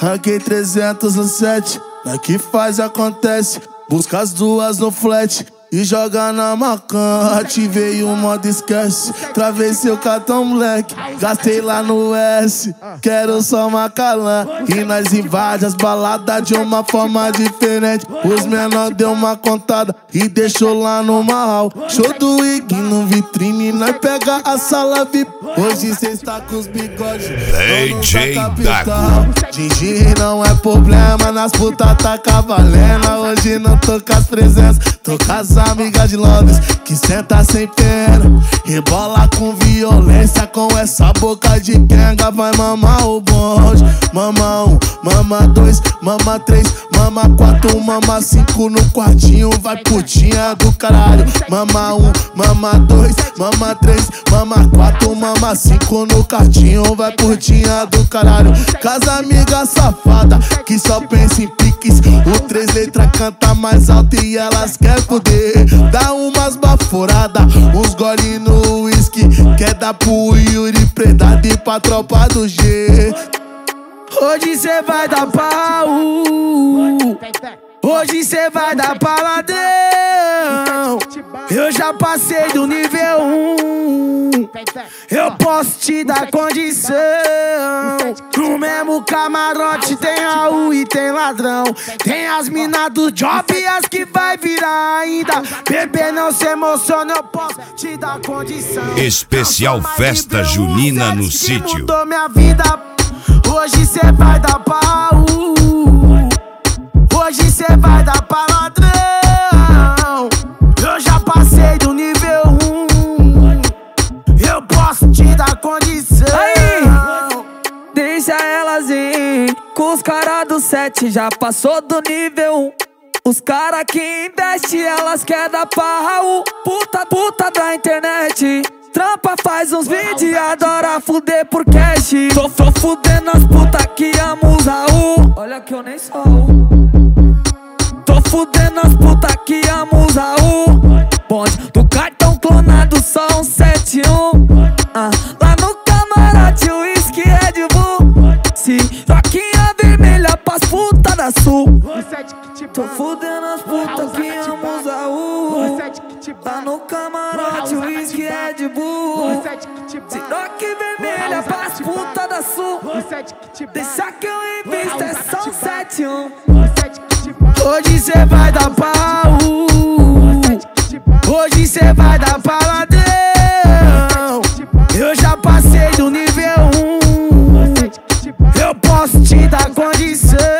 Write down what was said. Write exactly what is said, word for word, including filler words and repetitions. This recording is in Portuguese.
ranquei trezentos no sete. Na que faz acontece, busca as duas no flat e joga na macan. Ativei o modo esquece, travei seu cartão moleque, gastei lá no S, quero só Macalã. E nós invade as baladas de uma forma diferente. Os menor deu uma contada e deixou lá no marral. Show do Ig no vitrine, nós pega a sala V I P. Hoje cê está com os bigodes D J Dago. Gigi não é problema, nas putas tá cavalena. Hoje não tô com as presenças, tô com as amigas de Londres que senta sem pena, rebola com violência, com essa boca de quenga. Vai mamar o bonde, mama um, mama dois, mama três, mama quatro, mama cinco no quartinho. Vai putinha do caralho. Mama um, mama dois, mama três, mama quatro, mama cinco no quartinho. Vai putinha do caralho. Casa amiga safada que só pensa em piques. O três letras canta mais alto e elas quer poder. Dá umas baforadas, uns gole no whisky. Quer dar pro Yuri Predado e pra tropa do G. Hoje cê vai dar pau, hoje cê vai dar paladão. Eu já passei do nível um, eu posso te dar condição. No mesmo camarote tem Raul e tem ladrão. Tem as minas do job e as que vai virar ainda. Bebê, não se emociona, eu posso te dar condição. Especial festa junina no sítio. Mudou minha vida. Hoje cê vai dar pau, hoje cê vai dar pra ladrão. Eu já passei do nível um, eu posso te dar condição. Aí, deixa elas ir, com os caras do sete já passou do nível um. Os caras que investem, elas quer dar pra Raul. Puta, puta da internet, trampa, faz uns vídeos, adora fuder por cash. Tô, tô fudendo as putas que amam os Raul. Olha que eu nem sou Raul. Tô fudendo as putas que amam os Raul. Bonde do cartão clonado, só um sete um. Ah, lá no camarote o whisky Red Bull. Se roquinha vermelha pras putas da sul. Tô fudendo as putas que amam os Raul. Lá no camarote o whisky Red Bull. Siroque vermelha pras putas da sul. Deixa que eu invisto, é só um sete um. Hoje cê vai dar pau, hoje cê vai dar pra ladrão. Eu já passei do nível um, eu posso te dar condição.